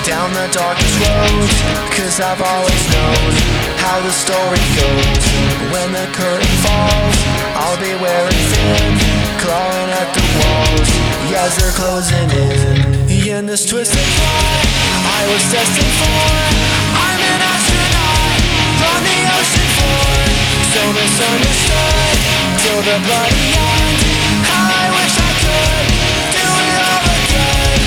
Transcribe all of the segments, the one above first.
down the darkest road, 'cause I've always known how the story goes. When the curtain falls, I'll be wearing thin, clawing at the walls, as they're closing in. In this twisted plot I was destined for, I'm an astronaut on the ocean floor, so misunderstood till the bloody end. How I wish I could do it all again.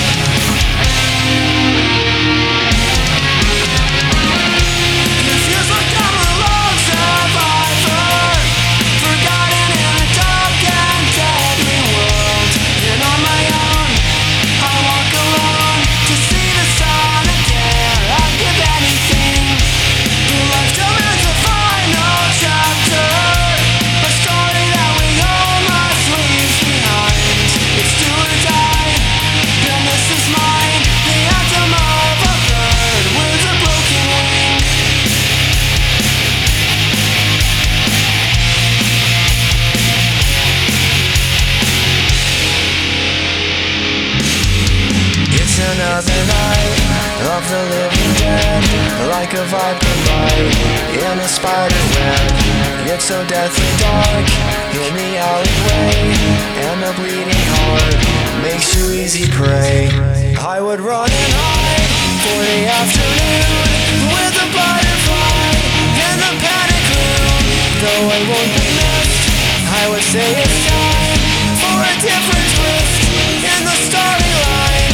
It feels like I'm a lone survivor, forgotten in a dark and deadly world. And on my own, I walk alone to see the sun again. I'd give anything for life to end the final chapter, a story that we all must leave behind. It's do or die, and this is mine, the anthem of a bird with a broken wing. It's another night of the living dead, like a viper bite in a spider web. It's so deathly dark in the alleyway, and the bleeding heart makes you easy prey. I would run and hide for the afternoon with a butterfly in the panic room. Though I won't be missed, I would say it's time for a different twist in the starting line.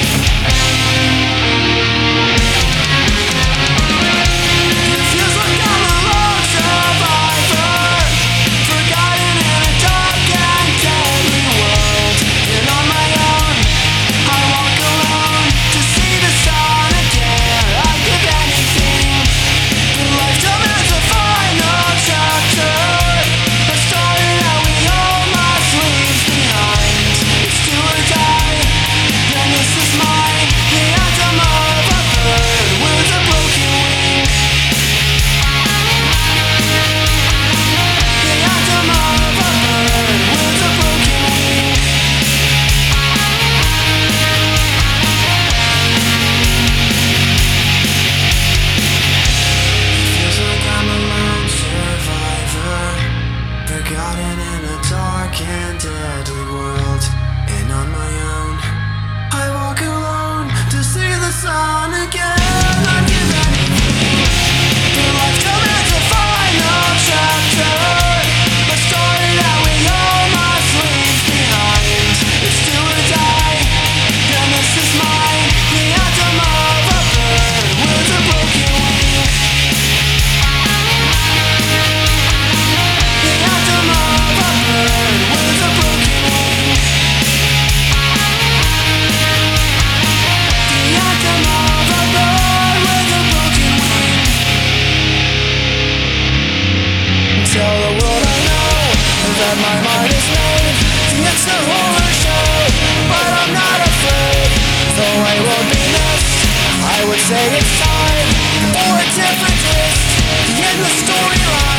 It feels like I'm a lone survivor, forgotten in a dark and deadly world. And on my own, I walk alone to see the sun again. I'd give anything for life to end the final chapter, a story that we all must leave behind. It's do or die, and this is mine, the anthem of a bird with a broken wing. The anthem of a bird with a broken wing. Feels like I'm a lone survivor, forgotten in a dark and deadly world. And on my own, I walk alone to see the sun again. I'd give anything for life to end the final chapter, a story that we all must leave behind. It's do or die, and this is mine, the anthem of a bird with a broken wing. The anthem of a bird with a broken wing. The anthem of a bird with a broken wing. Tell the world I know that my mind is made. It's the horror show, but I'm not afraid. Though I won't be missed, I would say it's time for a different twist in the storyline.